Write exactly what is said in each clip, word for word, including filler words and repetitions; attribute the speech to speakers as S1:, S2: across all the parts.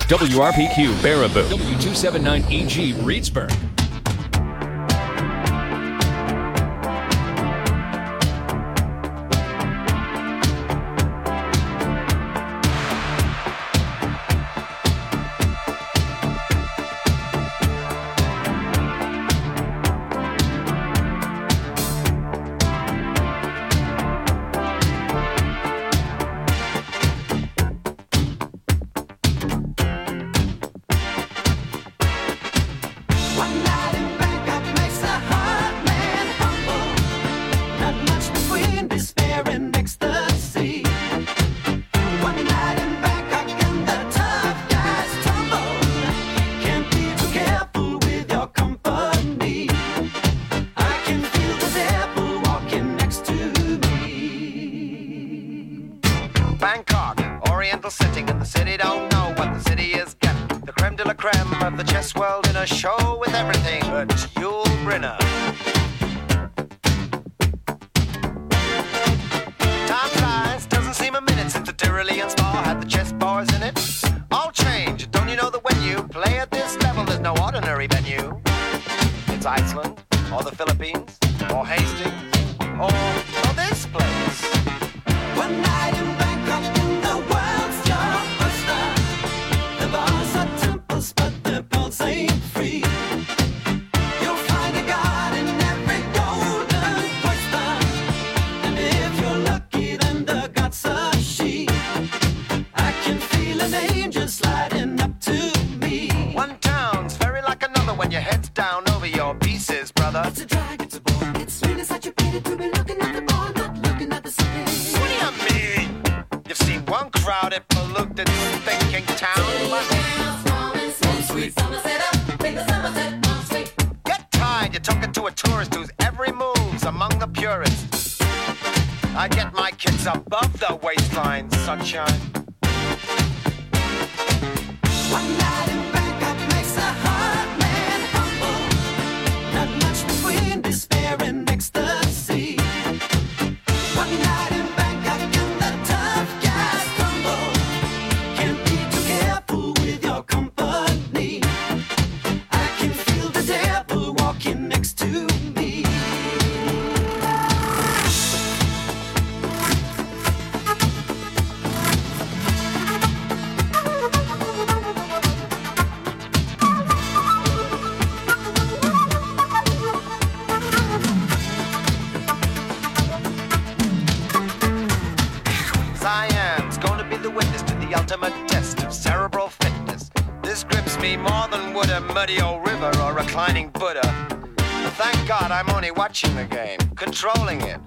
S1: W R P Q Baraboo, W two seventy-nine E G Reedsburg.
S2: Watching the game, controlling it.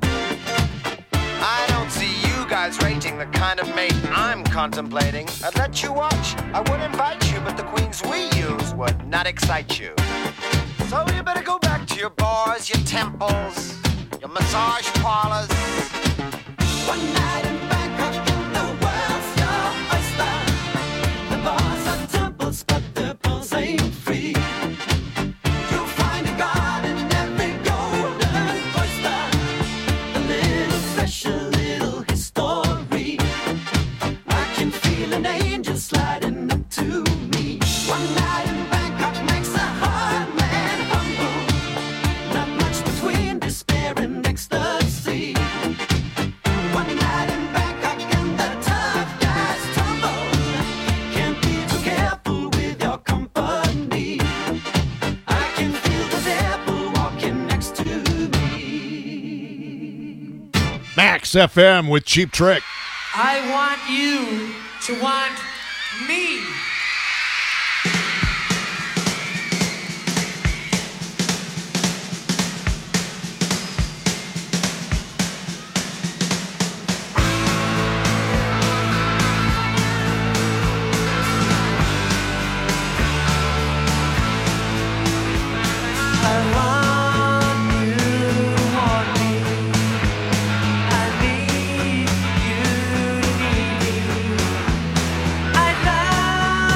S2: I don't see you guys rating the kind of mate I'm contemplating. I'd let you watch, I would invite you, but the queens we use would not excite you. So you better go back to your bars, your temples, your massage parlors. One night in Bangkok and the world's your oyster. The bars are temples, but the pearls ain't free.
S3: Max F M with Cheap Trick.
S4: I want you to want me.
S5: I love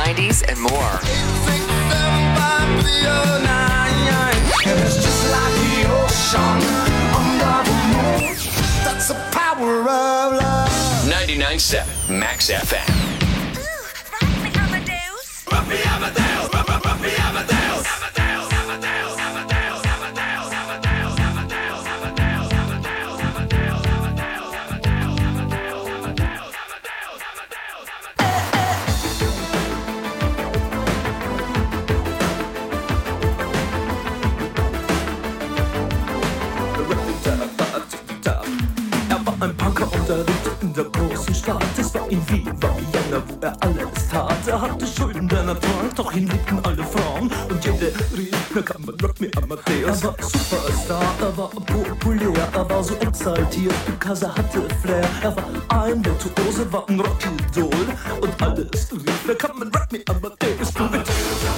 S5: nineties, and more.
S6: It's just like the ocean under the moon. That's the power of love.
S1: ninety-nine point seven Max F M.
S7: Ruffy Amadeus.
S6: Ruffy Amadeus. Ruffy Amadeus.
S8: Ein Punker unterrichtet in der großen Stadt. Es war in Wien, war Vienna, wo er alles tat. Er hatte Schulden, der Natur, doch ihn liebten alle Frauen. Und jede rief, na kann man Rock me Amadeus. Er war Superstar, er war populär, er war so exaltiert, because er hatte Flair. Er war ein Virtuose, war ein Rockidol. Und alles rief, na kann man Rock me Amadeus. Du mit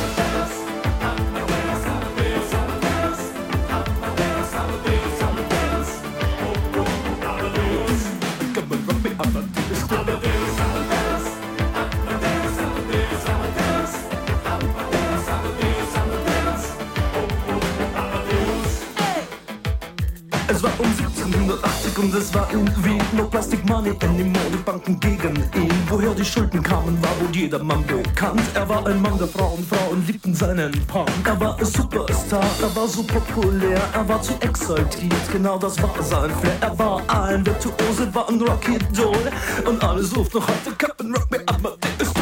S8: Es war um siebzehnhundertachtzig und es war in Wien. No Plastic Money anymore, die Banken gegen ihn. Woher die Schulden kamen, war wohl jedermann bekannt. Er war ein Mann der Frauen, Frauen liebten seinen Punk. Er war ein Superstar, er war so populär, er war zu exaltiert, genau das war sein Flair. Er war ein Virtuose, war ein Rockidol. Und alles ruft noch heute, Captain Rock me Amadeus.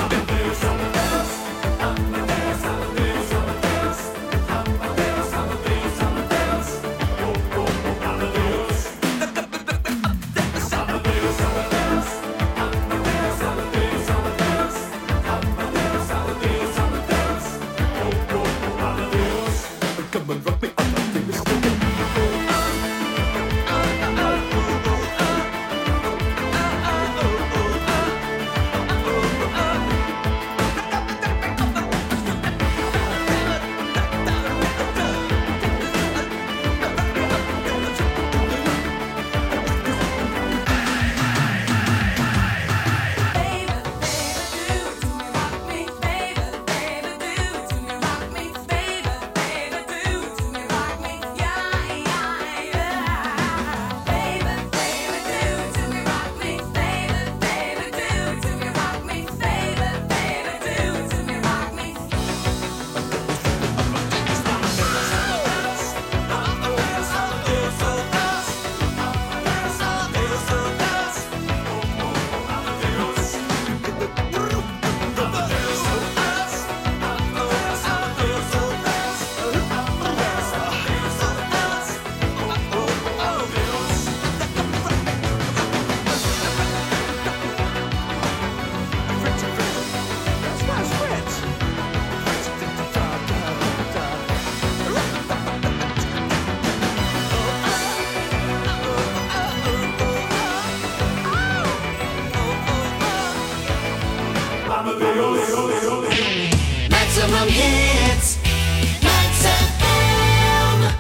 S6: Maximum hits, Max F M.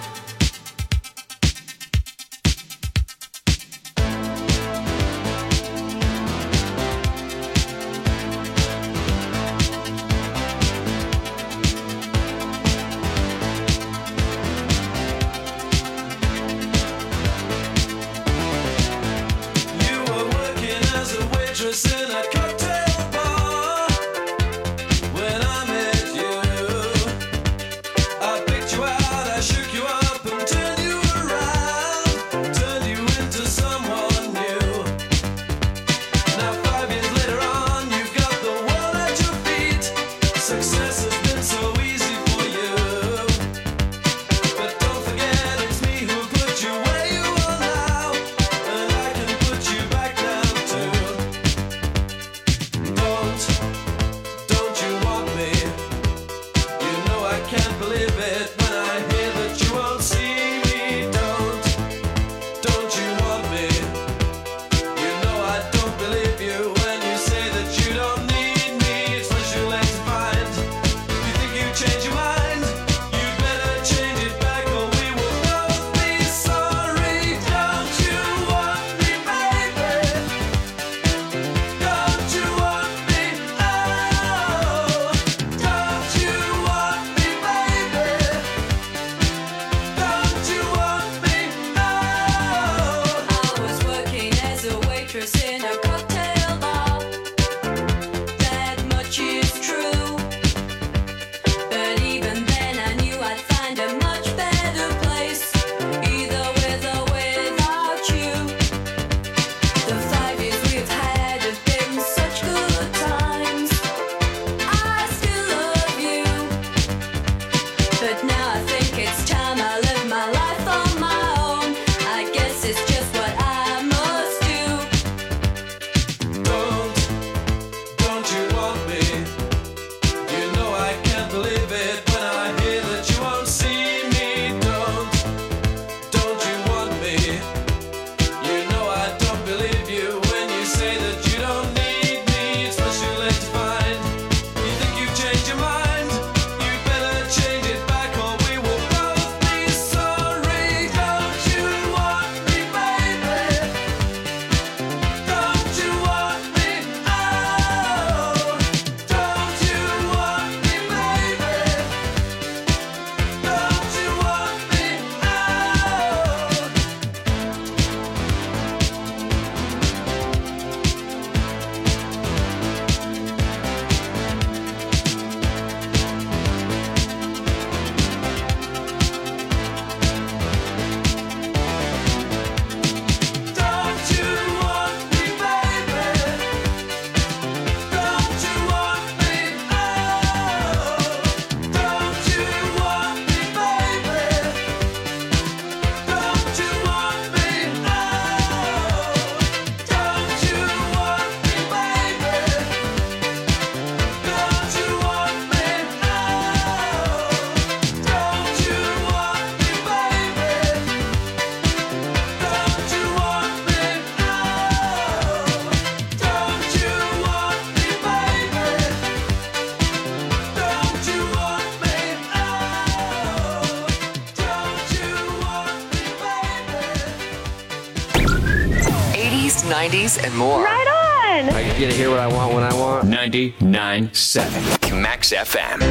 S9: You were working as a waitress in a cocktail bar. When I met you, I picked you out, I shook you up and turned you around, turned you into someone new. Now five years later on, you've got the world at your feet. Success has been so easy for you, but don't forget it's me who put you where you are now, and I can put you back down too.
S5: waitress in a cocktail bar. That much is true. But even then I knew I'd find a much better place, either with or without you. The five years we've had have been such good times. I still love you, but now I think it's time I live my life on my own. I guess it's just what I must do.
S9: Don't, don't you want me? You know I can't believe it when I hear that you won't see me. Don't, don't you want me? You know I don't believe you when you say that you don't need me. It's much too late to find. You think you've changed your mind? You better change it back or we will both be sorry. Don't you want me, baby? Don't you want me? Oh, don't you want me, baby? Don't you want me? Don't you want me, baby? Don't you want me? Oh, don't you want me, baby? Don't you want me? Oh, don't you want me, baby? Don't you want me? Oh, don't you want me, baby? Don't you want me? Oh, don't you want me, baby? Don't you want me? Oh, don't you want me, baby?
S10: eighties, nineties, and more.
S11: Right on!
S12: I get to hear what I want when I want.
S1: ninety-nine point seven Max F M.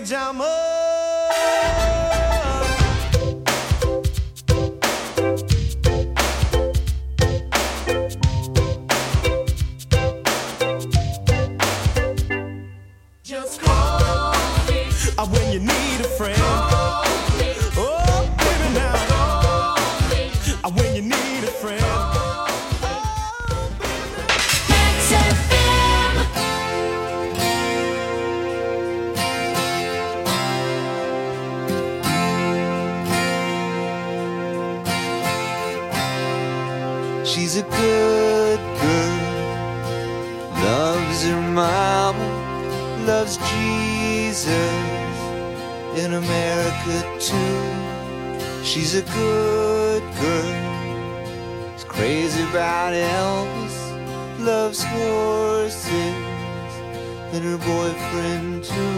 S6: pajamas.
S4: Just call me.
S6: Uh, when you need a friend.
S4: Call me.
S6: Oh, baby, now.
S4: Call me.
S6: Uh, when you need a friend.
S5: Max F M.
S11: She's a good girl, loves her mama, loves Jesus in America too. She's a good girl, is crazy about Elvis, loves horses and her boyfriend too.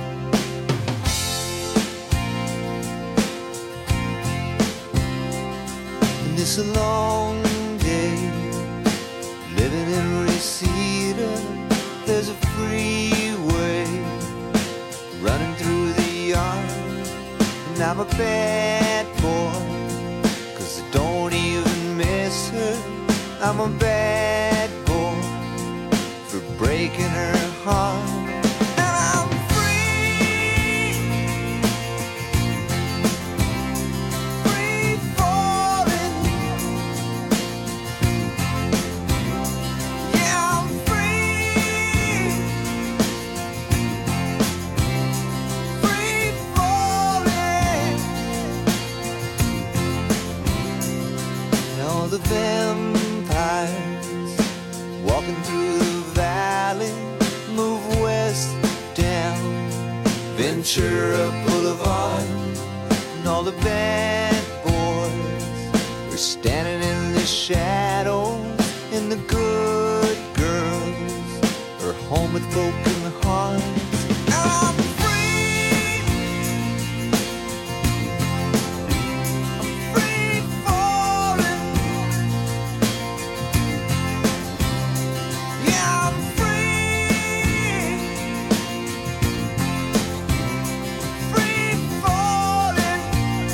S11: And it's a long day living in Reseda. There's a freeway running through the yard, and I'm a bad boy, 'cause I don't even miss her. I'm a bad boy for breaking her heart. And I'm free, free falling. Yeah, I'm free, free falling. And all the vampires walking through the valley move west down Ventura Boulevard, and all the bad boys are standing in the shadows, and the good girls are home with broken hearts. And I'm free, I'm free falling. Yeah, I'm free, free falling.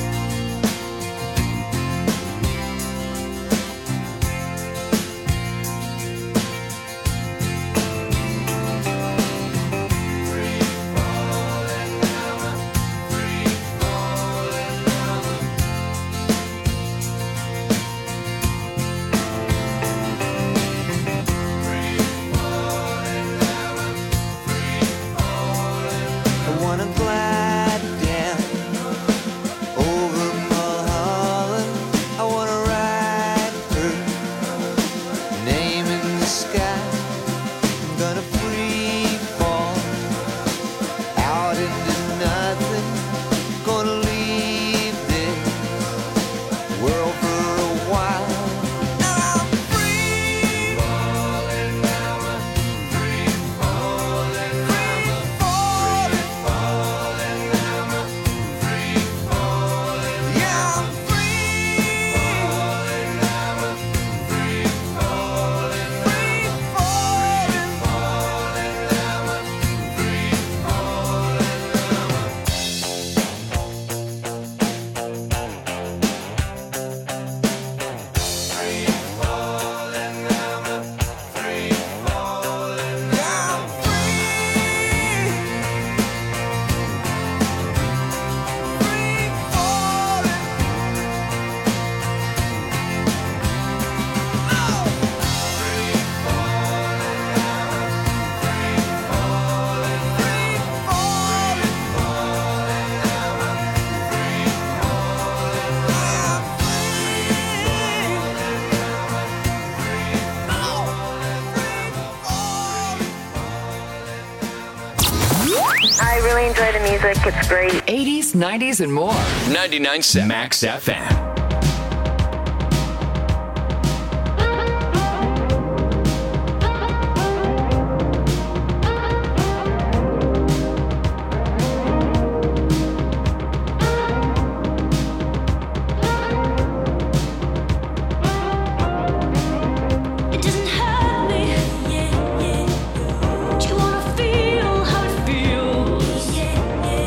S11: I wanna glide down over Mulholland. I wanna write her name in the sky. I'm gonna free fall out into nothing. Gonna leave this world for a while. And I'm free falling, free falling, free falling. Yeah, I'm free, free falling, free falling. Yeah, I'm free, free falling.
S13: I really enjoy the music. It's great.
S10: eighties, nineties, and more.
S1: ninety-nine point seven Max F M.
S5: It doesn't hurt me. Yeah, yeah. Do you wanna feel how it feels? Yeah, yeah.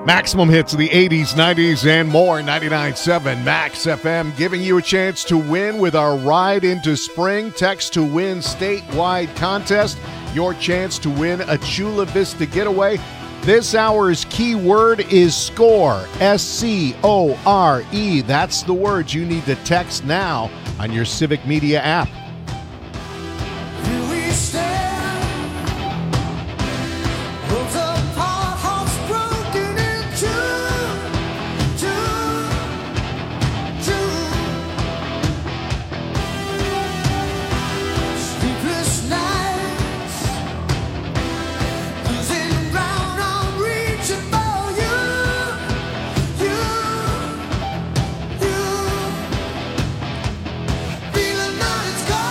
S3: Maximum hits of the eighties, nineties, and more. ninety-nine point seven Max F M, giving you a chance to win with our Ride into Spring Text to Win statewide contest. Your chance to win a Chula Vista getaway. This hour's key word is SCORE, S C O R E. That's the word you need to text now on your Civic Media app.
S11: Here we stand, roads apart, hearts broken in two, two, two. Sleepless nights, losing ground, I'm reaching for you, you, you. Feeling that it's gone.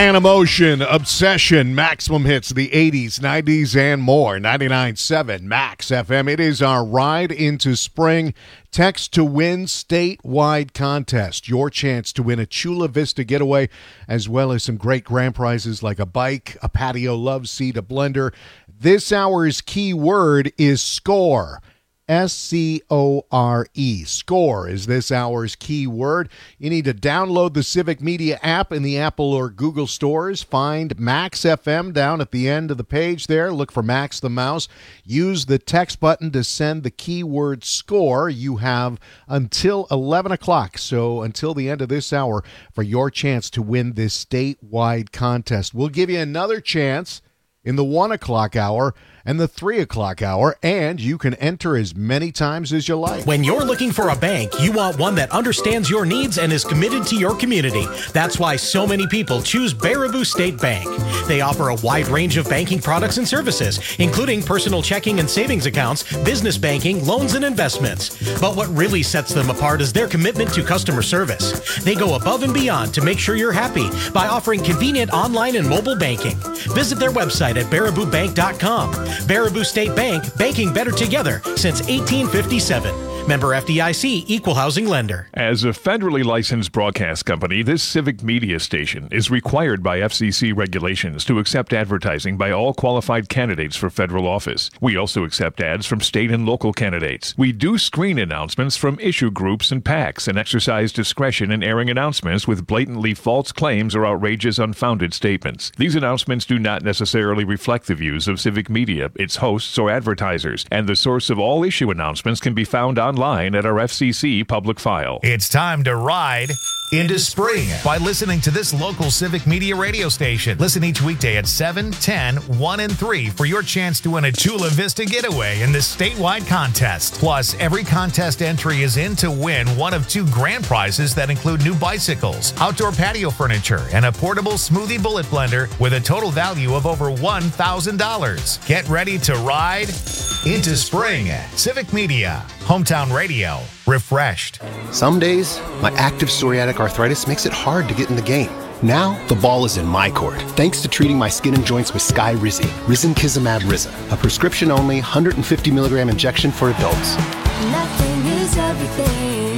S3: and emotion, obsession, maximum hits, the eighties, nineties, and more. ninety-nine point seven Max F M. It is our ride into spring. Text to win statewide contest. Your chance to win a Chula Vista getaway, as well as some great grand prizes like a bike, a patio love seat, a blender. This hour's key word is score. S C O R E. Score is this hour's key word. You need to download the Civic Media app in the Apple or Google stores. Find Max F M down at the end of the page there. Look for Max the Mouse. Use the text button to send the keyword score. You have until eleven o'clock, so until the end of this hour, for your chance to win this statewide contest. We'll give you another chance in the one o'clock hour and the three o'clock hour, and you can enter as many times as you like.
S14: When you're looking for a bank, you want one that understands your needs and is committed to your community. That's why so many people choose Baraboo State Bank. They offer a wide range of banking products and services, including personal checking and savings accounts, business banking, loans, and investments. But what really sets them apart is their commitment to customer service. They go above and beyond to make sure you're happy by offering convenient online and mobile banking. Visit their website at baraboo bank dot com. Baraboo State Bank, banking better together since eighteen fifty-seven. Member F D I C, Equal Housing Lender.
S1: As a federally licensed broadcast company, this Civic Media station is required by F C C regulations to accept advertising by all qualified candidates for federal office. We also accept ads from state and local candidates. We do screen announcements from issue groups and PACs and exercise discretion in airing announcements with blatantly false claims or outrageous unfounded statements. These announcements do not necessarily reflect the views of Civic Media, its hosts, or advertisers, and the source of all issue announcements can be found on online at our F C C public file.
S15: It's time to ride into spring by listening to this local Civic Media radio station. Listen each weekday at seven, ten, one, and three for your chance to win a Chula Vista getaway in this statewide contest. Plus, every contest entry is in to win one of two grand prizes that include new bicycles, outdoor patio furniture, and a portable smoothie bullet blender with a total value of over one thousand dollars. Get ready to ride into spring. Civic Media, hometown radio, refreshed.
S16: Some days, my active psoriatic arthritis makes it hard to get in the game. Now, the ball is in my court, thanks to treating my skin and joints with Skyrizi, Risankizumab Riza, a prescription-only one hundred fifty milligram injection for adults.
S11: Nothing is everything.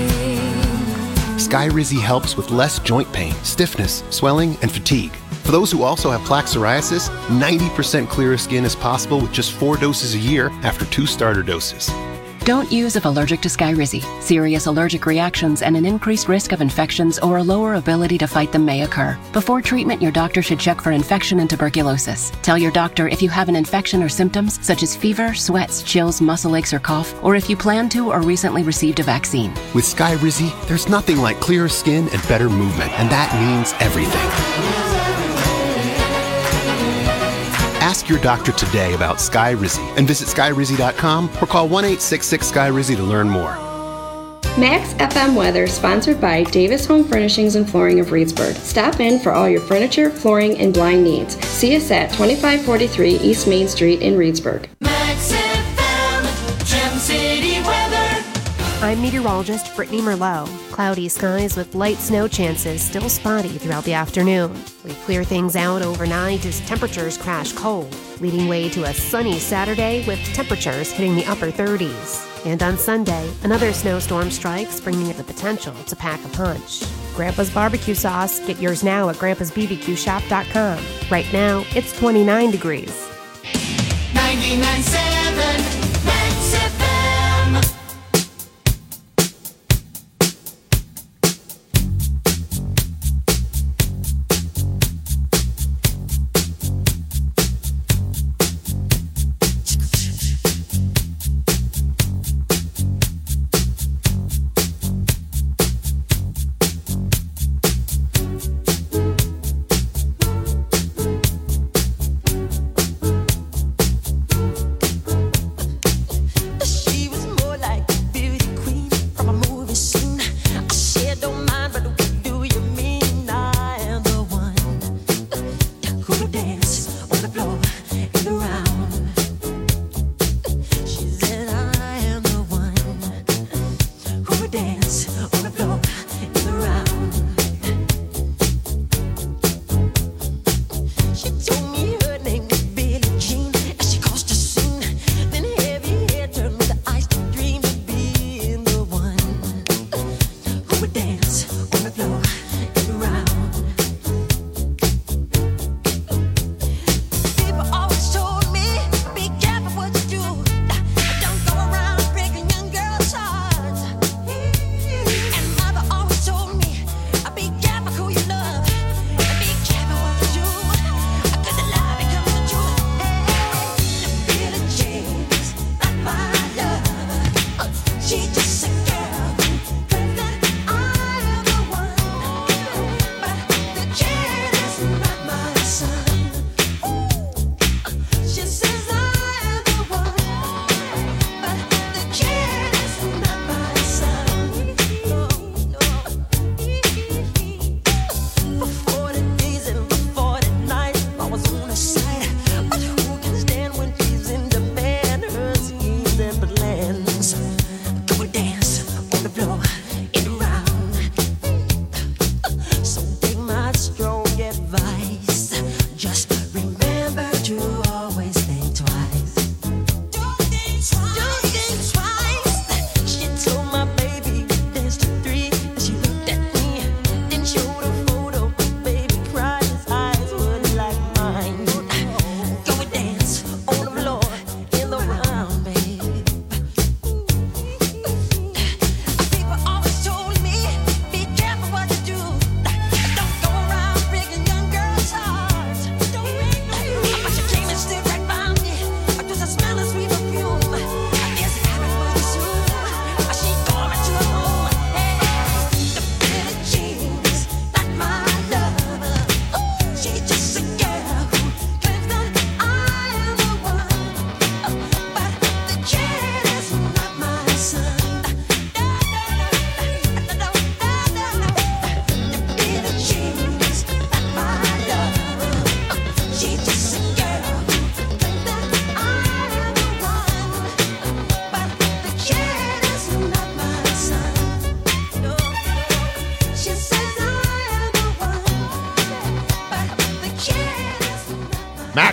S16: Skyrizi helps with less joint pain, stiffness, swelling, and fatigue. For those who also have plaque psoriasis, ninety percent clearer skin is possible with just four doses a year after two starter doses.
S17: Don't use if allergic to Skyrizi. Serious allergic reactions and an increased risk of infections or a lower ability to fight them may occur. Before treatment, your doctor should check for infection and tuberculosis. Tell your doctor if you have an infection or symptoms such as fever, sweats, chills, muscle aches, or cough, or if you plan to or recently received a vaccine.
S16: With Skyrizi, there's nothing like clearer skin and better movement, and that means everything. Ask your doctor today about Skyrizi and visit Skyrizi dot com or call one eight six six Skyrizi to learn more.
S18: Max F M weather sponsored by Davis Home Furnishings and Flooring of Reedsburg. Stop in for all your furniture, flooring, and blind needs. See us at twenty-five forty-three East Main Street in Reedsburg.
S4: Max F M, Gem City weather.
S19: I'm meteorologist Brittany Merlot. Cloudy skies with light snow chances, still spotty throughout the afternoon. We clear things out overnight as temperatures crash cold, leading way to a sunny Saturday with temperatures hitting the upper thirties. And on Sunday, another snowstorm strikes, bringing the potential to pack a punch. Grandpa's barbecue sauce, get yours now at grandpas b b q shop dot com. Right now, it's twenty-nine degrees.
S4: ninety-nine point seven Max F M.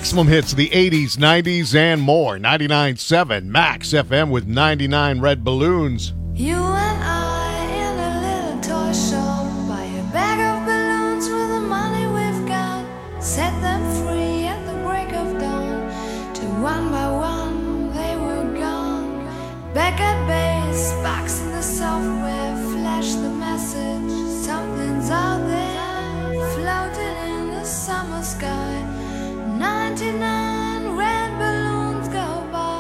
S3: Maximum hits of the eighties, nineties, and more. ninety-nine point seven Max F M with ninety-nine Red Balloons.
S11: You and I in a little toy shop, buy a bag of balloons with the money we've got, set them free at the break of dawn, till one by one they were gone. Back at base, box in the software, flash the message, something's out there, floating in the summer sky. ninety-nine red balloons go by.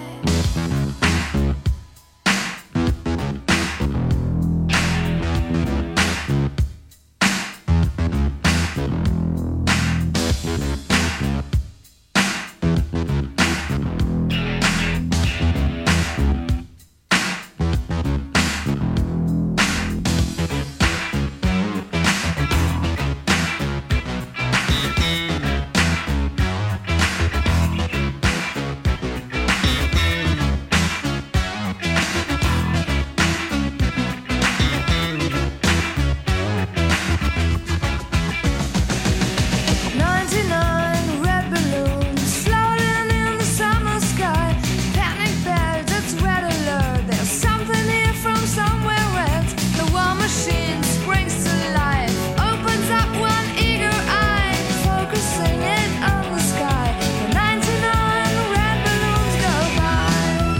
S11: ninety-nine red balloons floating in the summer sky. Panic bells, it's red alert. There's something here from somewhere else. The war machine springs to life, opens up one eager eye, focusing it on the sky. The ninety-nine red balloons go by.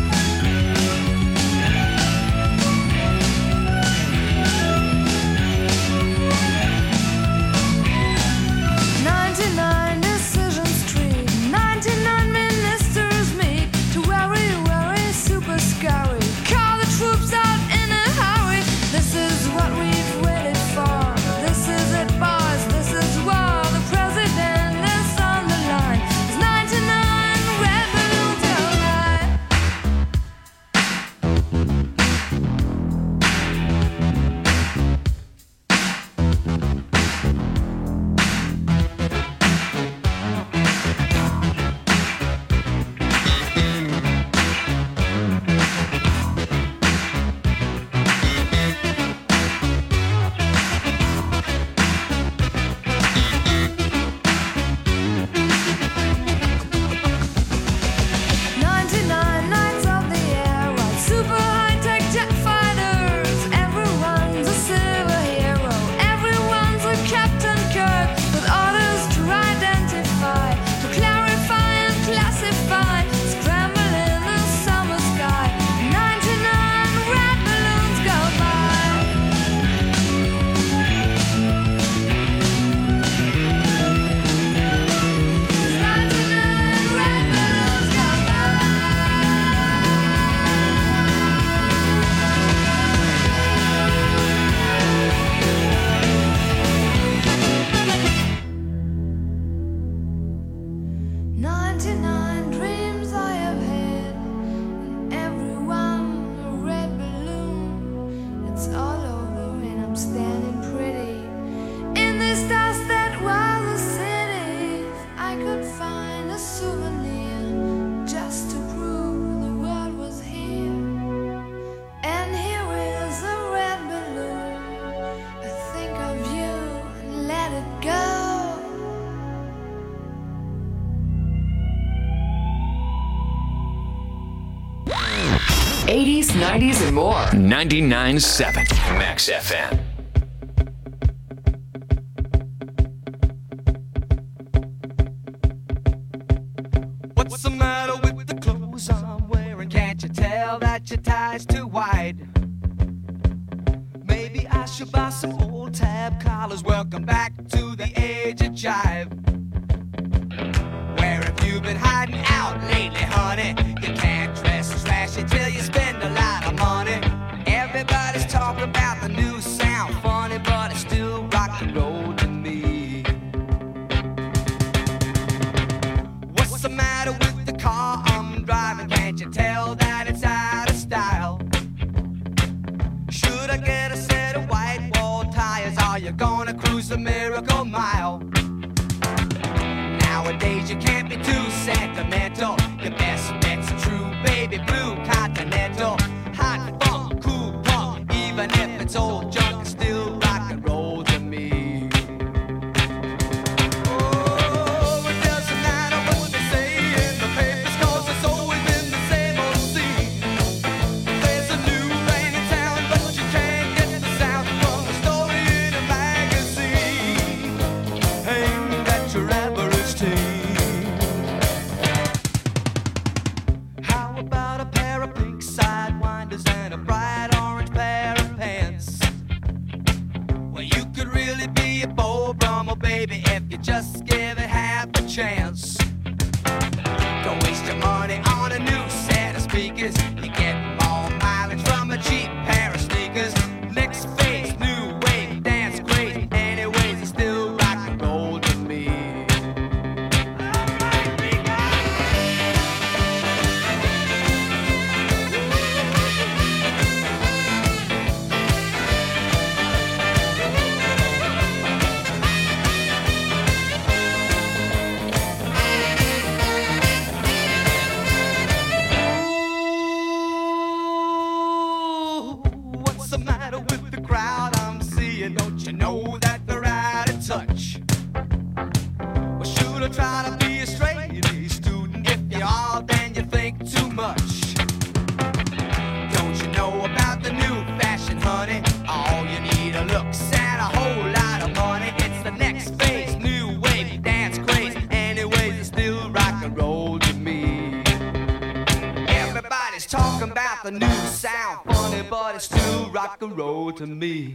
S11: ninety-nine decisions tree, ninety-nine ministers meet to worry, worry, super scary. Call the troops out in a hurry. This is what we've waited for. This is it, boys. This is war. The president is on the line. There's ninety-nine red balloons go by. ninety-nine nights of the air, ride super high-tech jet fighters. Everyone's a silver hero. Everyone's a Captain Kirk with orders to identify, to clarify and classify. Scramble in the summer sky. ninety-nine red balloons go by. ninety-nine red balloons go ninety-nine dreams I have had, and every one a red balloon. It's all over and I'm standing pretty in this dust that was a city. If I could find a souvenir just to prove the world was here. And here is a red balloon. I think of you and let it go.
S10: eighties, nineties, and more. ninety-nine point seven Max F M.
S6: What's the matter with the clothes I'm wearing? Can't you tell that your tie's too wide? Maybe I should buy some old tab collars. Welcome back to the age of jive. Where have you been hiding out lately, honey? You can't dress as flashy till you spend a lot of money. Everybody's talking about the new sound, funny, but it's still rock and roll to me. What's the matter with the car I'm driving? Can't you tell that it's out of style? Should I get a set of white wall tires? Are you gonna cruise the Miracle Mile? Nowadays you can't be too sentimental. Your best bet's a true baby blue Continental. Hot funk, cool punk, even if it's old junk, it's still rock and roll. Oh, it doesn't matter what you just give it half a chance. Don't waste your money on a new set of speakers. You get more mileage from a cheap pair of sneakers. Next phase, new wave, dance crazy. Anyways, it's still rock and roll to me. What's the matter with the crowd I'm seeing? Don't you know that they're out of touch? Well, should I try to be a straight A student? If you are, then you think too much. Don't you know about the new fashion, honey? All you need are looks and a whole lot of money. It's the next phase, new wave, dance craze. Anyways, it's still rock and roll to me. Everybody's talking about the new sound, funny, but it's still rock and roll to me.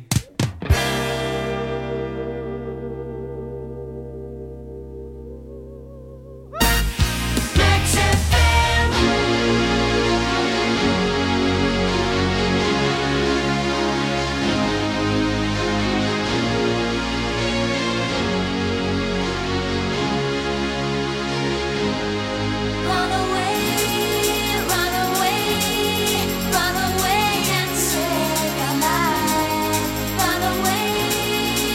S5: Run away, run away, run away and say goodbye. Run away,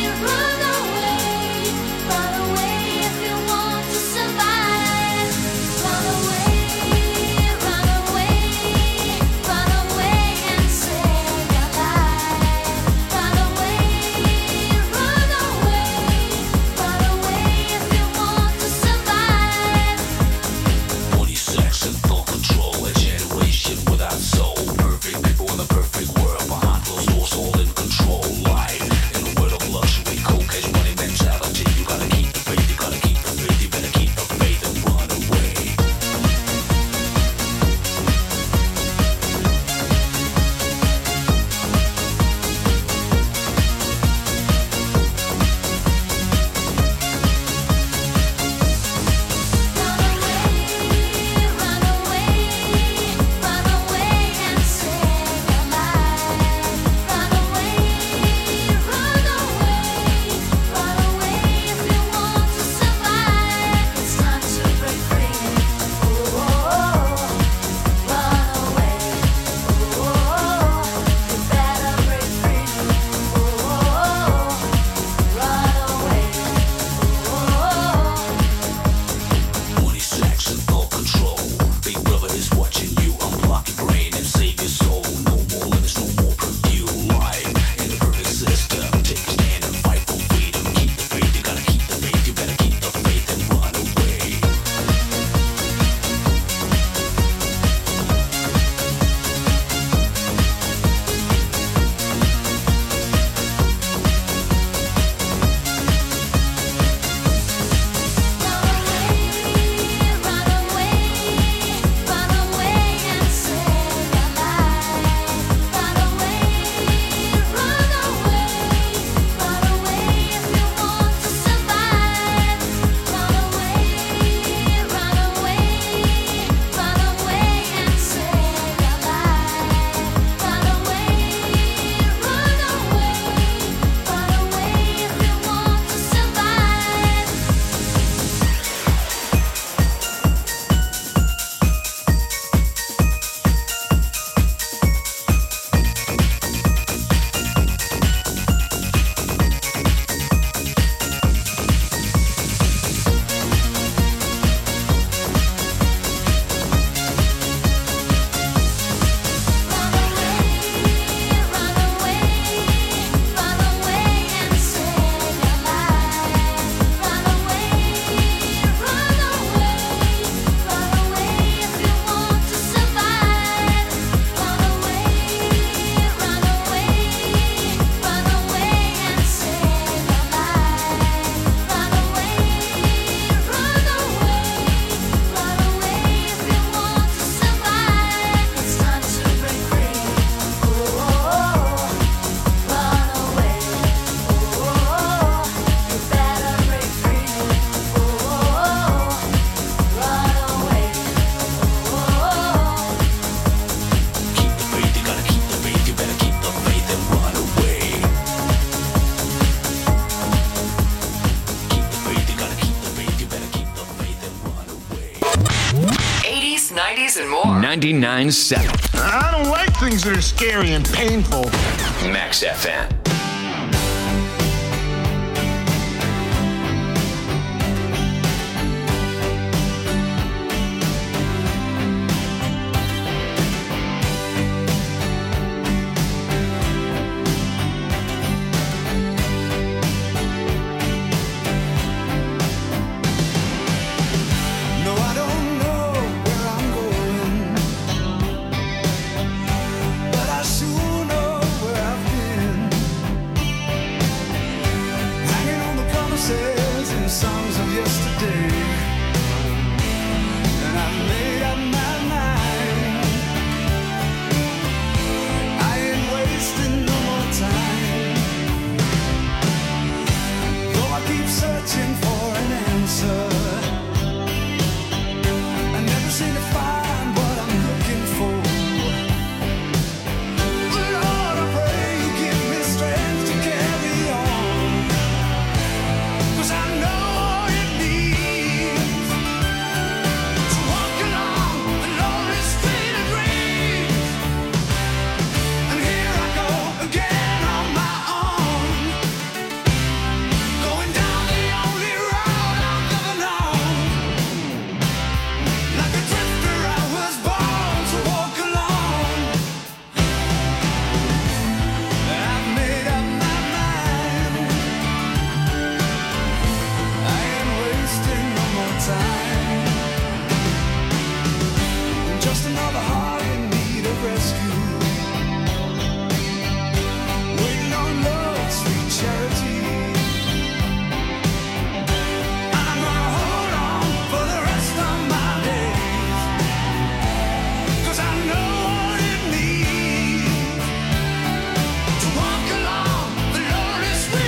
S10: ninety-nine seven.
S20: I don't like things that are scary and painful.
S10: Max F M.